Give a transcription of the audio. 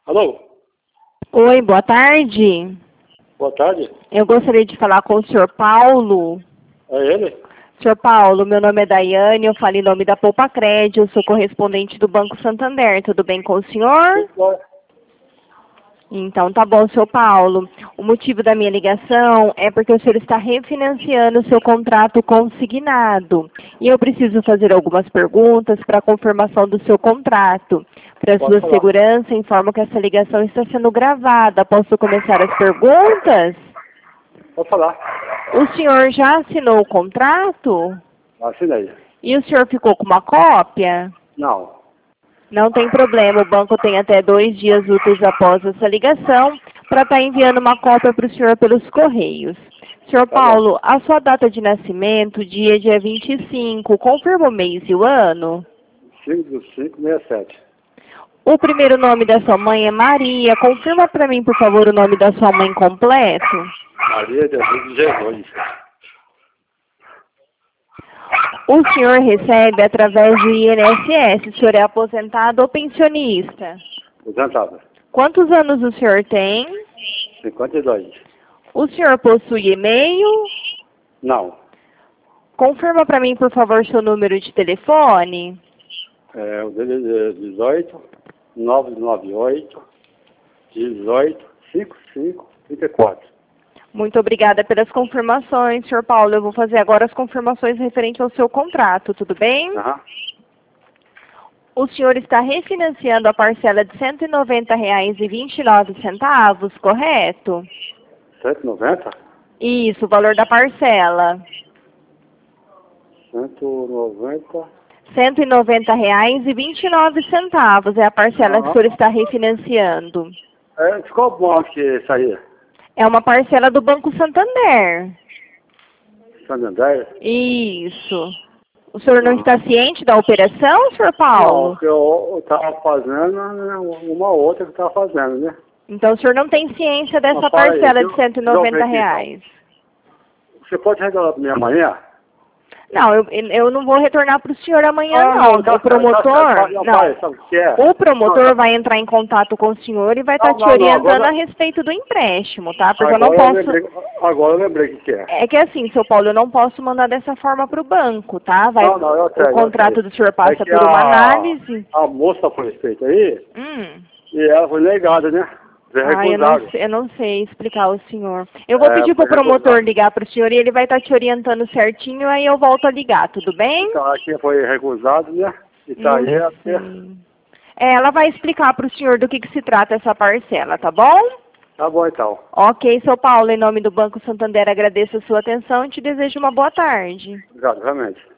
Alô? Oi, boa tarde. Boa tarde. Eu gostaria de falar com o senhor Paulo. É ele? Senhor Paulo, meu nome é Daiane, eu falo em nome da Poupa Crédito, eu sou correspondente do Banco Santander. Tudo bem com o senhor? Então, tá bom, senhor Paulo. O motivo da minha ligação é porque o senhor está refinanciando o seu contrato consignado. E eu preciso fazer algumas perguntas para a confirmação do seu contrato. Para Pode sua falar. segurança, informo que essa ligação está sendo gravada. Posso começar as perguntas? Pode falar. O senhor já assinou o contrato? Assinei. E o senhor ficou com uma cópia? Não. Não tem problema, o banco tem até 2 dias úteis após essa ligação para estar enviando uma cópia para o senhor pelos correios. Senhor Tá bom. Paulo, a sua data de nascimento, dia 25, confirma o mês e o ano? 5/5/67. O primeiro nome da sua mãe é Maria. Confirma para mim, por favor, o nome da sua mãe completo. Maria de Jesus. O senhor recebe através do INSS. O senhor é aposentado ou pensionista? Aposentado. Quantos anos o senhor tem? 52. O senhor possui e-mail? Não. Confirma para mim, por favor, seu número de telefone. O dele é 18 998 18 55 34. Muito obrigada pelas confirmações, senhor Paulo. Eu vou fazer agora as confirmações referentes ao seu contrato, tudo bem? Aham. O senhor está refinanciando a parcela de R$ 190,29, correto? 190? Isso, o valor da parcela. 190. R$ 190,29 é a parcela que o senhor está refinanciando. Ficou bom aqui isso aí. É uma parcela do Banco Santander. Santander? Isso. O senhor não está ciente da operação, senhor Não, Paulo? que eu estava fazendo, né, uma outra que estava fazendo, né? Então o senhor não tem ciência dessa Mas para aí, parcela de deixa R$ eu ver aqui, 190. então. Você pode regalar para mim amanhã? Não, eu não vou retornar para o senhor amanhã, não. O Sabe o que é? O promotor vai entrar em contato com o senhor e vai estar te orientando a respeito do empréstimo, tá? Porque eu não posso... Agora eu lembrei o que é. É que assim, seu Paulo, eu não posso mandar dessa forma para o banco, tá? O contrato do senhor passa por uma análise. A moça foi feita aí, Hum. e ela foi negada, né? Eu não sei explicar ao senhor. Eu vou pedir para o promotor ligar para o senhor e ele vai estar te orientando certinho, aí eu volto a ligar, tudo bem? Então, aqui foi recusado, né? E tá aí até... Ela vai explicar para o senhor do que se trata essa parcela, tá bom? Tá bom, então. Ok, seu Paulo, em nome do Banco Santander, agradeço a sua atenção e te desejo uma boa tarde. Obrigado, realmente.